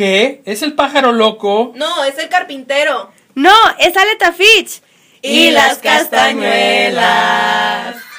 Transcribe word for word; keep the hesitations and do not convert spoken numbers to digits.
¿Qué? ¿Es el pájaro loco? No, es el carpintero. No, es Aleta Fitch. Y las castañuelas.